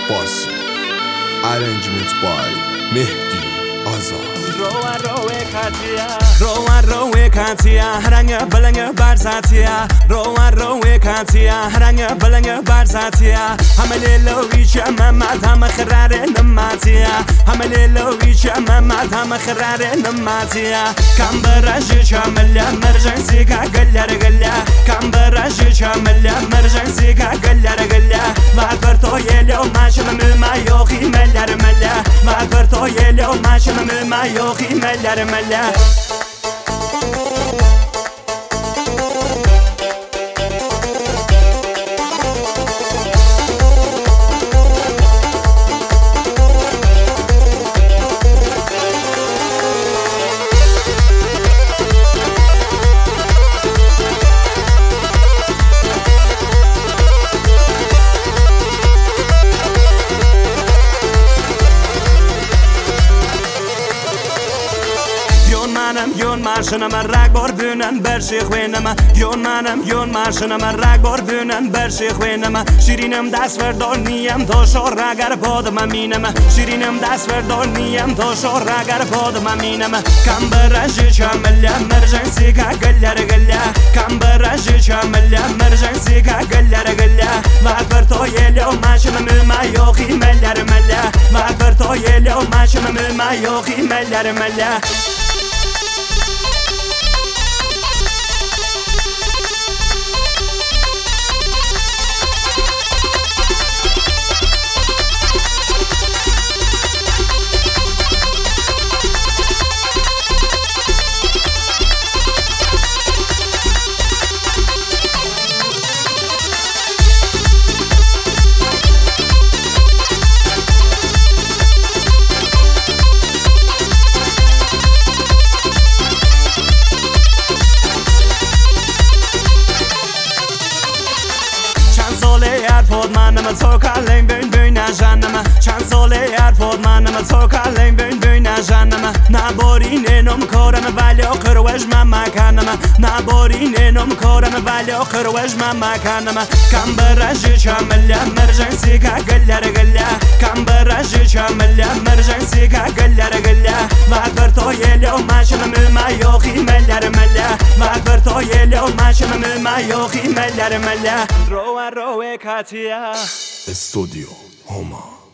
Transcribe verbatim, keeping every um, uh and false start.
Bossy. Arrangement by Mehdi Azar. روان روی کاتیا روان روی کاتیا رنگ بلنگ برزاتیا روان روی کاتیا رنگ بلنگ برزاتیا همه لوی چم مدام خرار نماتیا همه لوی چم مدام خرار نماتیا کم برج چمل مرجان سیگا گلر گلا کم برج چمل مرجان سیگا گلر گلا ما کرتو یلو ماشم ما یوخی ملر ملا ما کرتو یلو ماشم ما یوخی ملر ملا یون ماشنم رگ بردونن برشی خوینم یون منم یون ماشنم رگ بردونن برشی خوینم شیرینم دست بردار نیم تو شور رگر پادم مینم شیرینم دست بردار نیم تو شور رگر پادم مینم کم برج چمل مرجان سیگا گلر گلا کم برج چمل مرجان سیگا گلر گلا وقت تو یلو ماشم ما یوخی ملر ملا وقت تو یلو ماشم ما یوخی ملر ملا پود منم تو کلیم بین بین نجنم چند ساله ار پود منم تو کلیم بین بین نجنم نباری نم کارم ولی آخر وش من مکنم نباری نم کارم ولی آخر وش من مکنم کم برج چمل مرجان سیگا گلر گلا کم برج چمل مرجان سیگا گلر گلا وقت تو یلو ماشم ما یوخی ملر ملا وقت تو یلو ماشم ما یوخی ملر ملا روان روی کاتیا Estudio Homa.